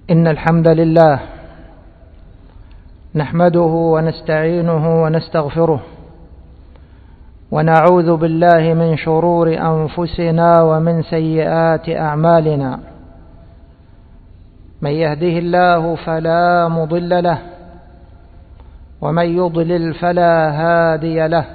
إن الحمد لله نحمده ونستعينه ونستغفره ونعوذ بالله من شرور أنفسنا ومن سيئات أعمالنا. من يهده الله فلا مضل له ومن يضلل فلا هادي له،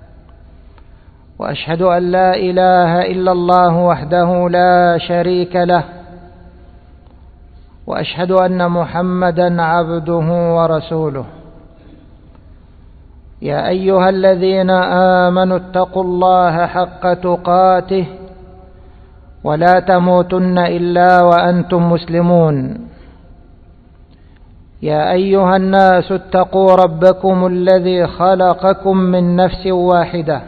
وأشهد أن لا إله إلا الله وحده لا شريك له، وأشهد أن محمدا عبده ورسوله. يا أيها الذين آمنوا اتقوا الله حق تقاته ولا تموتن إلا وأنتم مسلمون. يا أيها الناس اتقوا ربكم الذي خلقكم من نفس واحدة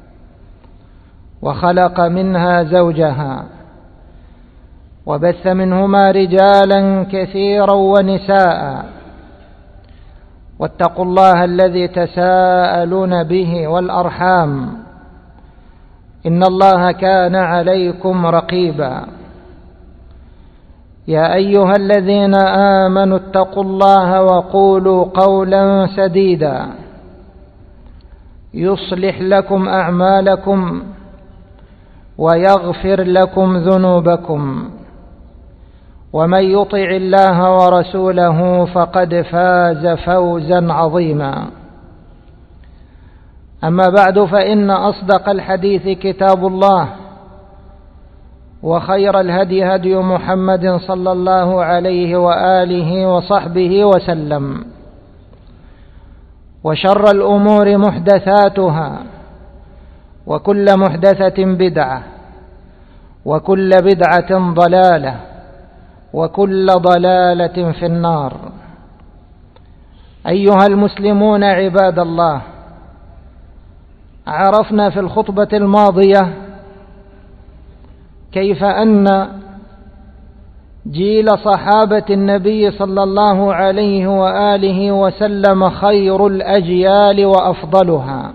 وخلق منها زوجها وبث منهما رجالا كثيرا ونساء، واتقوا الله الذي تساءلون به والأرحام إن الله كان عليكم رقيبا. يا أيها الذين آمنوا اتقوا الله وقولوا قولا سديدا يصلح لكم أعمالكم ويغفر لكم ذنوبكم، ومن يطع الله ورسوله فقد فاز فوزا عظيما. أما بعد، فإن أصدق الحديث كتاب الله، وخير الهدي هدي محمد صلى الله عليه وآله وصحبه وسلم، وشر الأمور محدثاتها، وكل محدثة بدعة، وكل بدعة ضلالة، وكل ضلالة في النار. أيها المسلمون عباد الله، عرفنا في الخطبة الماضية كيف أن جيل صحابة النبي صلى الله عليه وآله وسلم خير الأجيال وأفضلها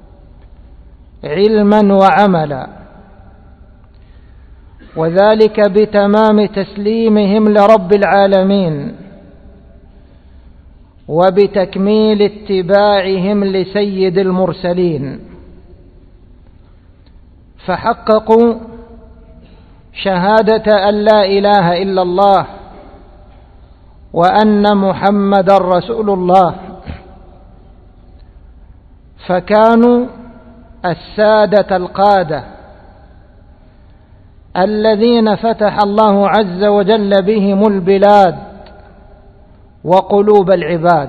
علما وعملا، وذلك بتمام تسليمهم لرب العالمين وبتكميل اتباعهم لسيد المرسلين، فحققوا شهادة أن لا إله إلا الله وأن محمدا رسول الله، فكانوا السادة القادة الذين فتح الله عز وجل بهم البلاد وقلوب العباد.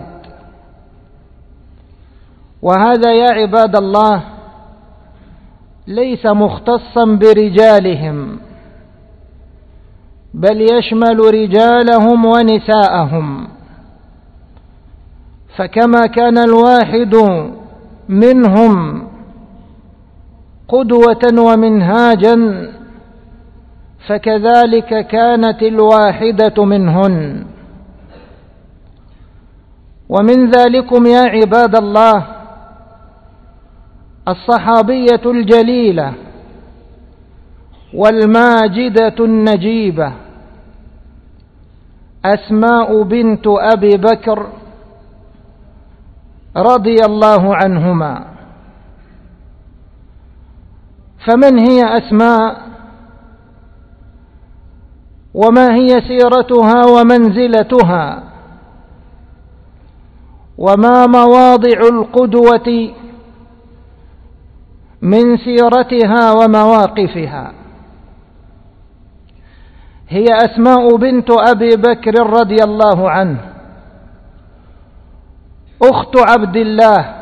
وهذا يا عباد الله ليس مختصا برجالهم، بل يشمل رجالهم ونساءهم، فكما كان الواحد منهم قدوة ومنهاجا، فكذلك كانت الواحدة منهن. ومن ذلكم يا عباد الله الصحابية الجليلة والماجدة النجيبة أسماء بنت أبي بكر رضي الله عنهما. فمن هي أسماء، وما هي سيرتها ومنزلتها، وما مواضع القدوة من سيرتها ومواقفها؟ هي أسماء بنت أبي بكر رضي الله عنه، أخت عبد الله،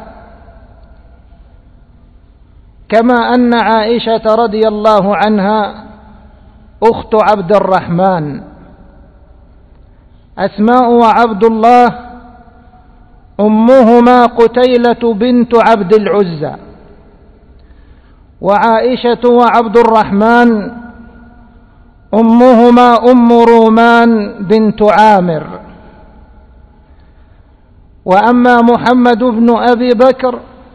كما أن عائشة رضي الله عنها أخت عبد الرحمن. أسماء وعبد الله أمهما قتيلة بنت عبد العزى، وعائشة وعبد الرحمن أمهما أم رومان بنت عامر. وأما محمد بن أبي بكر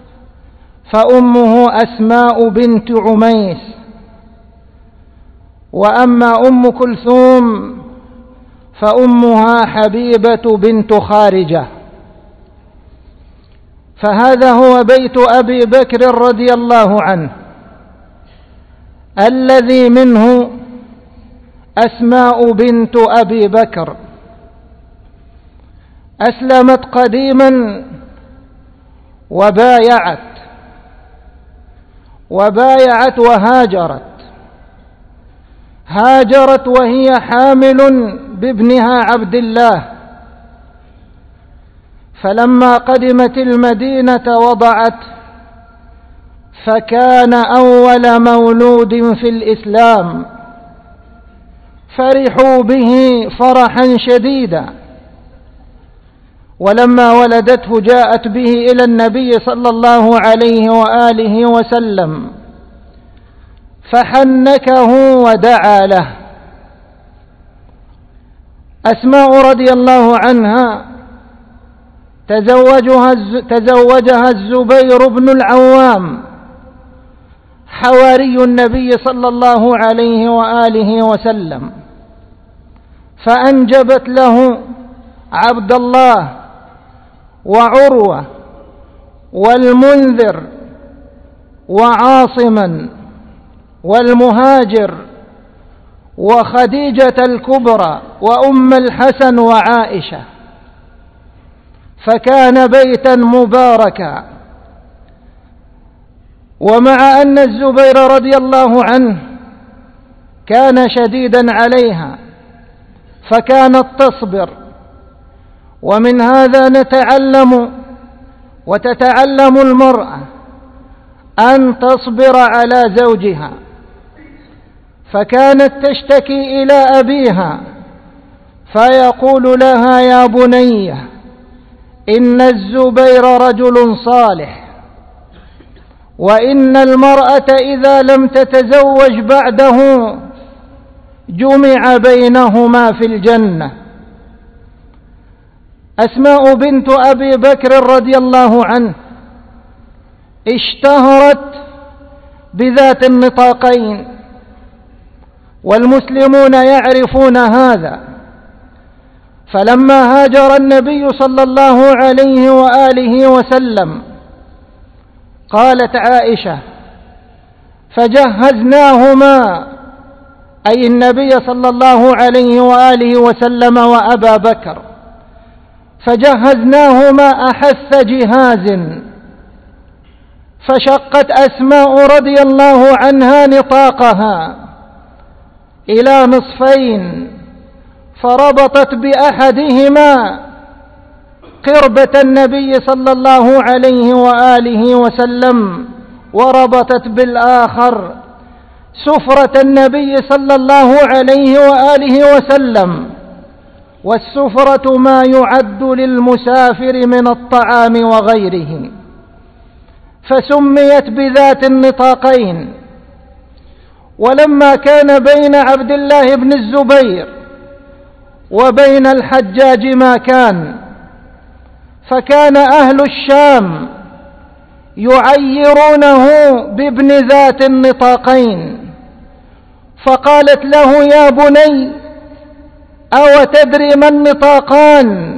فأمه أسماء بنت عميس، وأما أم كلثوم فأمها حبيبة بنت خارجة. فهذا هو بيت أبي بكر رضي الله عنه الذي منه أسماء بنت أبي بكر. أسلمت قديما وبايعت هاجرت وهي حامل بابنها عبد الله، فلما قدمت المدينة وضعت، فكان أول مولود في الإسلام، فرحوا به فرحا شديدا. ولما ولدته جاءت به إلى النبي صلى الله عليه وآله وسلم فحنكه ودعا له. أسماء رضي الله عنها تزوجها الزبير بن العوام حواري النبي صلى الله عليه وآله وسلم، فأنجبت له عبد الله وعروة والمنذر وعاصما والمهاجر وخديجة الكبرى وأم الحسن وعائشة، فكان بيتا مباركا. ومع أن الزبير رضي الله عنه كان شديدا عليها فكانت تصبر، ومن هذا نتعلم وتتعلم المرأة أن تصبر على زوجها. فكانت تشتكي إلى أبيها فيقول لها: يا بني، إن الزبير رجل صالح، وإن المرأة إذا لم تتزوج بعده جمع بينهما في الجنة. أسماء بنت أبي بكر رضي الله عنه اشتهرت بذات النطاقين، والمسلمون يعرفون هذا. فلما هاجر النبي صلى الله عليه وآله وسلم قالت عائشة: فجهزناهما، أي النبي صلى الله عليه وآله وسلم وأبا بكر، فجهزناهما أحث جهاز، فشقت أسماء رضي الله عنها نطاقها إلى نصفين، فربطت بأحدهما قربة النبي صلى الله عليه وآله وسلم، وربطت بالآخر سفرة النبي صلى الله عليه وآله وسلم، والسفرة ما يعد للمسافر من الطعام وغيره، فسميت بذات النطاقين. ولما كان بين عبد الله بن الزبير وبين الحجاج ما كان، فكان أهل الشام يعيرونه بابن ذات النطاقين، فقالت له: يا بني، أو تدري ما النطاقان؟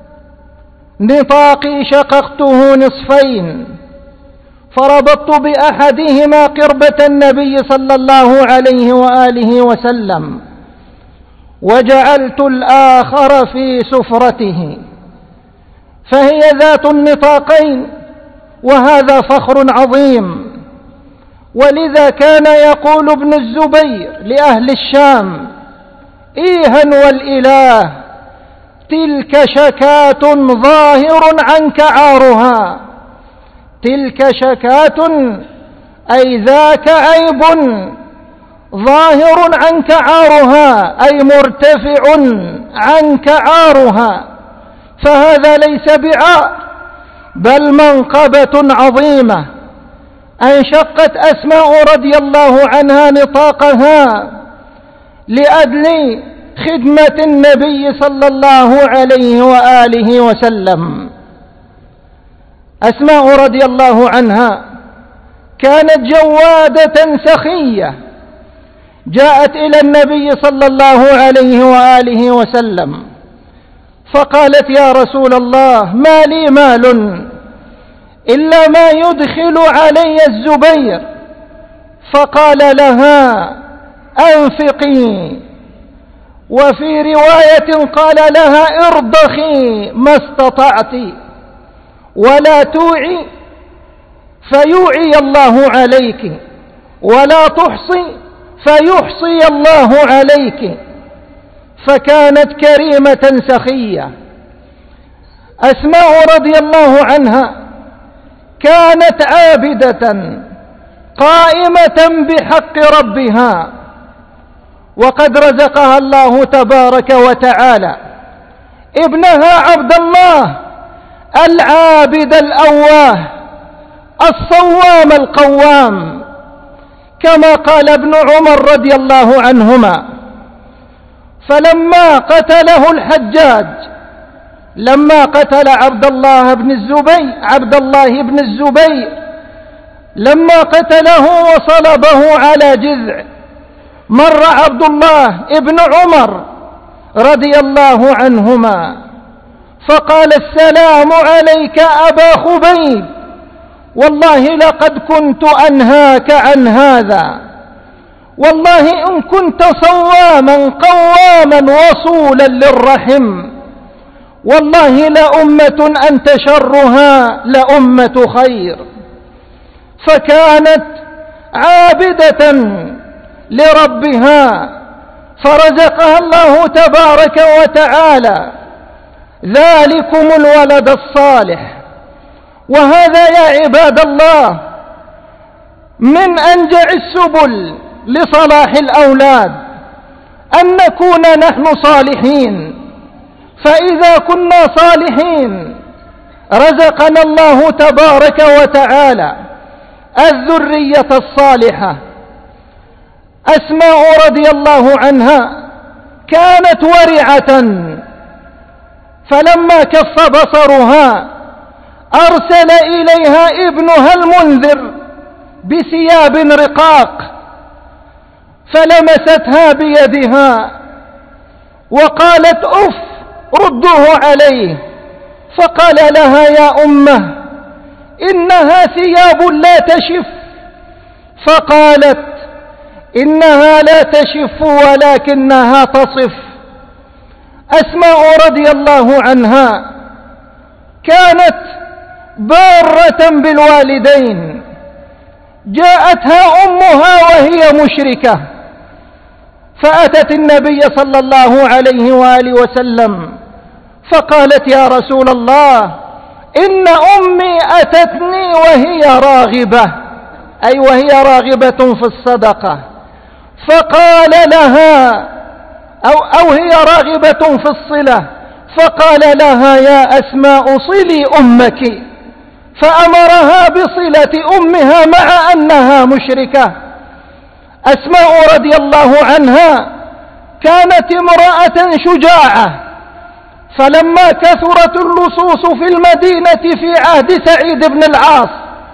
نطاقي شققته نصفين، فربطت بأحدهما قربة النبي صلى الله عليه وآله وسلم، وجعلت الآخر في سفرته، فهي ذات النطاقين، وهذا فخر عظيم. ولذا كان يقول ابن الزبير لأهل الشام: إيها والإله، تلك شكاة ظاهر عنك عارها. تلك شكاة أي ذاك عيب ظاهر عنك عارها، أي مرتفع عنك عارها، فهذا ليس بعار بل منقبة عظيمة. أنشقت أسماء رضي الله عنها نطاقها لأجل خدمة النبي صلى الله عليه وآله وسلم. أسماء رضي الله عنها كانت جوادة سخية، جاءت إلى النبي صلى الله عليه وآله وسلم فقالت: يا رسول الله، ما لي مال إلا ما يدخل علي الزبير. فقال لها: أنفقي. وفي رواية قال لها: ارضخي ما استطعت ولا توعي فيوعي الله عليك، ولا تحصي فيحصي الله عليك. فكانت كريمة سخية. أسماء رضي الله عنها كانت عابدة قائمة بحق ربها، وقد رزقها الله تبارك وتعالى ابنها عبد الله العابد الأواه الصوام القوام، كما قال ابن عمر رضي الله عنهما: فلما قتله الحجاج، لما قتل عبد الله بن الزبير لما قتله وصلبه على جذع، مر عبد الله ابن عمر رضي الله عنهما فقال: السلام عليك أبا خبيب، والله لقد كنت أنهاك عن هذا، والله إن كنت صواما قواما وصولا للرحم، والله لأمة أنت شرها لأمة خير. فكانت عابدة لربها، فرزقها الله تبارك وتعالى ذلكم الولد الصالح. وهذا يا عباد الله من أنجع السبل لصلاح الأولاد، أن نكون نحن صالحين، فإذا كنا صالحين رزقنا الله تبارك وتعالى الذرية الصالحة. أسماء رضي الله عنها كانت ورعة، فلما كف بصرها أرسل إليها ابنها المنذر بثياب رقاق، فلمستها بيدها وقالت: أف، ردوه عليه. فقال لها: يا أمه، إنها ثياب لا تشف. فقالت: إنها لا تشف ولكنها تصف. أسماء رضي الله عنها كانت بارة بالوالدين. جاءتها أمها وهي مشركة، فأتت النبي صلى الله عليه وآله وسلم فقالت: يا رسول الله، إن أمي أتتني وهي راغبة، أي وهي راغبة في الصدقة. فقال لها أو هي راغبة في الصلة، فقال لها: يا أسماء صلي أمك، فأمرها بصلة أمها مع أنها مشركة. أسماء رضي الله عنها كانت امرأة شجاعة، فلما كثرت اللصوص في المدينة في عهد سعيد بن العاص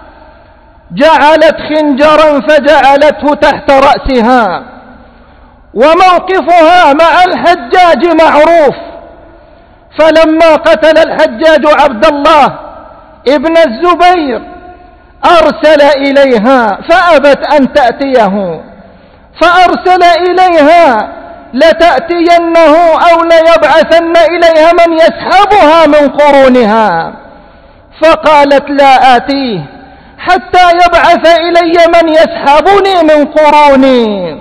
جعلت خنجرا فجعلته تحت رأسها. وموقفها مع الحجاج معروف، فلما قتل الحجاج عبد الله ابن الزبير أرسل إليها فأبت أن تأتيه، فأرسل إليها: لتأتينه أو ليبعثن إليها من يسحبها من قرونها. فقالت: لا آتيه حتى يبعث إلي من يسحبني من قروني.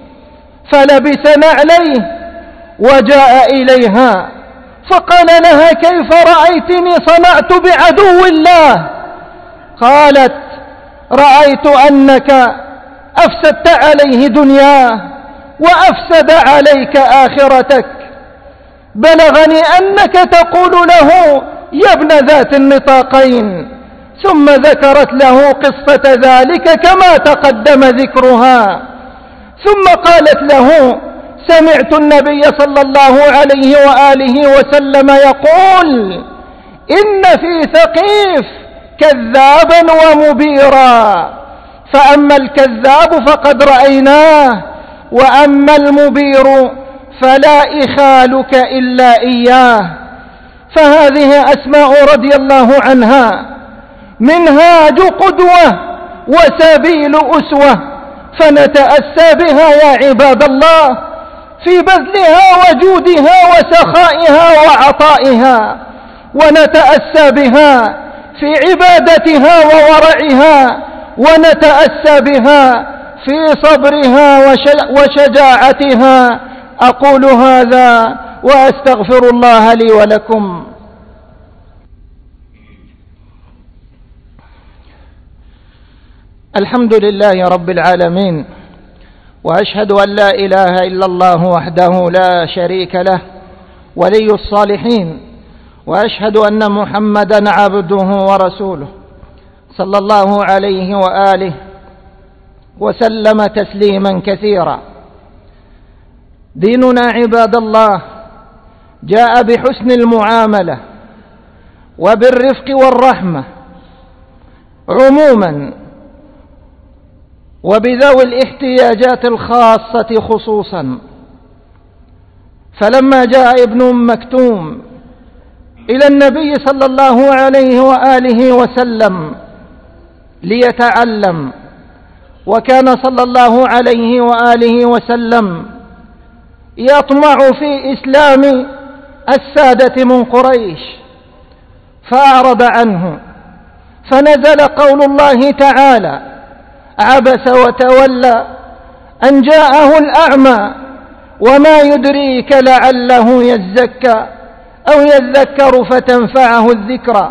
فلبس نعليه وجاء إليها فقال لها: كيف رأيتني صنعت بعدو الله؟ قالت: رأيت أنك أفسدت عليه دنياه وأفسد عليك آخرتك. بلغني أنك تقول له: يا ابن ذات النطاقين. ثم ذكرت له قصة ذلك كما تقدم ذكرها، ثم قالت له: سمعت النبي صلى الله عليه وآله وسلم يقول: إن في ثقيف كذابا ومبيرا، فأما الكذاب فقد رأيناه، وأما المبير فلا إخالك إلا إياه. فهذه أسماء رضي الله عنها منهاج قدوة وسبيل أسوة، فنتأسى بها يا عباد الله في بذلها وجودها وسخائها وعطائها، ونتأسى بها في عبادتها وورعها، ونتأسى بها في صبرها وشجاعتها. أقول هذا وأستغفر الله لي ولكم. الحمد لله رب العالمين، وأشهد أن لا إله إلا الله وحده لا شريك له ولي الصالحين، وأشهد أن محمدا عبده ورسوله صلى الله عليه وآله وسلم تسليما كثيرا. ديننا عباد الله جاء بحسن المعاملة وبالرفق والرحمة عموما، وبذوي الاحتياجات الخاصة خصوصا. فلما جاء ابن مكتوم إلى النبي صلى الله عليه وآله وسلم ليتعلم، وكان صلى الله عليه وآله وسلم يطمع في إسلام السادة من قريش، فأعرض عنه، فنزل قول الله تعالى: عبس وتولى أن جاءه الأعمى وما يدريك لعله يزكى أو يذكر فتنفعه الذكرى.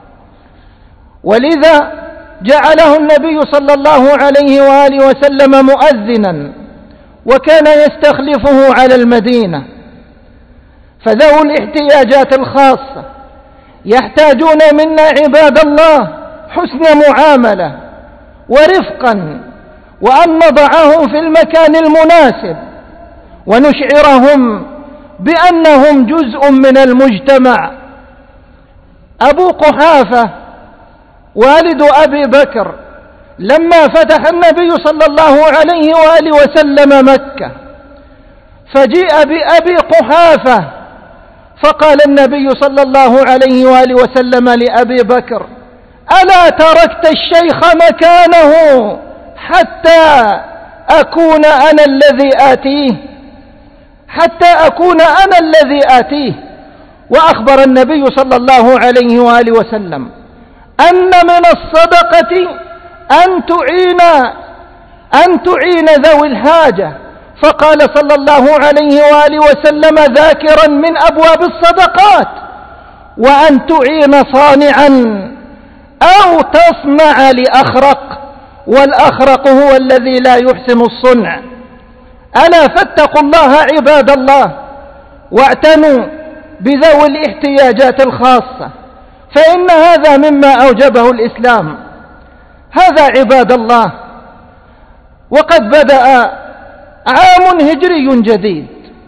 ولذا جعله النبي صلى الله عليه وآله وسلم مؤذنا، وكان يستخلفه على المدينة. فذوي الاحتياجات الخاصة يحتاجون منا عباد الله حسن معاملة ورفقا، وأن نضعهم في المكان المناسب، ونشعرهم بأنهم جزء من المجتمع. أبو قحافة والد أبي بكر لما فتح النبي صلى الله عليه وآله وسلم مكة، فجيء بأبي قحافة، فقال النبي صلى الله عليه وآله وسلم لأبي بكر: ألا تركت الشيخ مكانه حتى أكون أنا الذي آتيه؟ وأخبر النبي صلى الله عليه وآله وسلم أن من الصدقة أن تعين ذوي الحاجة، فقال صلى الله عليه وآله وسلم ذاكرا من أبواب الصدقات: وأن تعين صانعا أو تصنع لأخرق، والأخرق هو الذي لا يحسن الصنع. ألا فاتقوا الله عباد الله، واعتنوا بذوي الاحتياجات الخاصة، فإن هذا مما أوجبه الإسلام. هذا عباد الله وقد بدأ عام هجري جديد،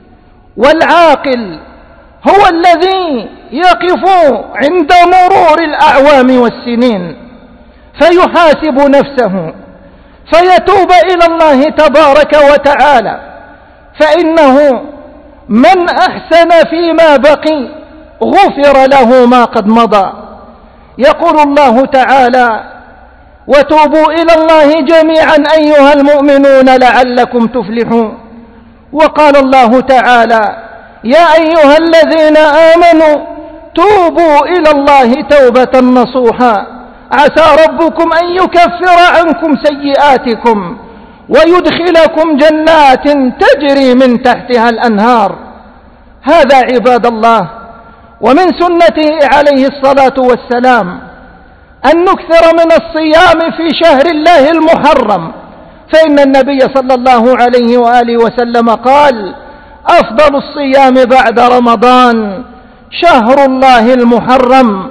والعاقل هو الذي يقف عند مرور الأعوام والسنين فيحاسب نفسه فيتوب إلى الله تبارك وتعالى، فإنه من أحسن فيما بقي غفر له ما قد مضى. يقول الله تعالى: وتوبوا إلى الله جميعا أيها المؤمنون لعلكم تفلحون. وقال الله تعالى: يا أيها الذين آمنوا توبوا إلى الله توبة نصوحا عسى ربكم أن يكفر عنكم سيئاتكم ويدخلكم جنات تجري من تحتها الأنهار. هذا عباد الله ومن سنته عليه الصلاة والسلام أن نكثر من الصيام في شهر الله المحرم، فإن النبي صلى الله عليه وآله وسلم قال: أفضل الصيام بعد رمضان شهر الله المحرم،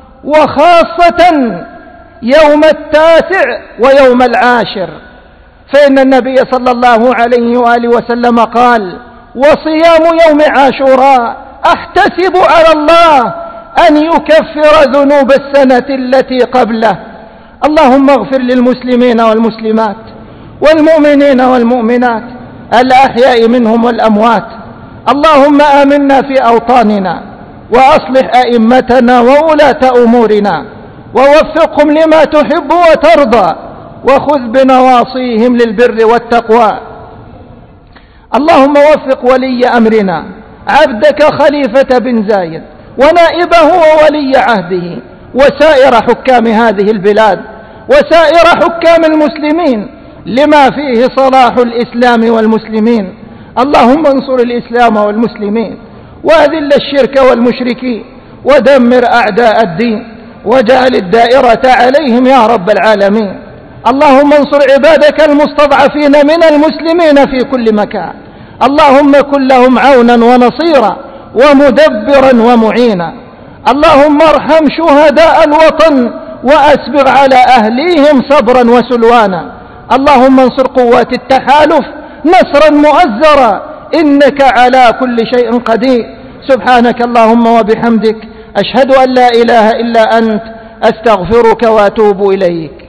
وخاصة يوم 9 ويوم 10، فإن النبي صلى الله عليه وآله وسلم قال: وصيام يوم عاشوراء أحتسب على الله أن يكفر ذنوب السنة التي قبله. اللهم اغفر للمسلمين والمسلمات والمؤمنين والمؤمنات الأحياء منهم والأموات. اللهم آمنا في أوطاننا وأصلح أئمتنا وولاة أمورنا ووفقهم لما تحب وترضى وخذ بنواصيهم للبر والتقوى. اللهم وفق ولي أمرنا عبدك خليفة بن زايد ونائبه وولي عهده وسائر حكام هذه البلاد وسائر حكام المسلمين لما فيه صلاح الإسلام والمسلمين. اللهم انصر الإسلام والمسلمين وأذل الشرك والمشركين ودمر أعداء الدين واجعل الدائرة عليهم يا رب العالمين. اللهم انصر عبادك المستضعفين من المسلمين في كل مكان. اللهم كن لهم عونا ونصيرا ومدبرا ومعينا. اللهم ارحم شهداء الوطن وأسبغ على أهليهم صبرا وسلوانا. اللهم انصر قوات التحالف نصرا مؤزرا إنك على كل شيء قدير. سبحانك اللهم وبحمدك أشهد أن لا إله إلا أنت أستغفرك وأتوب إليك.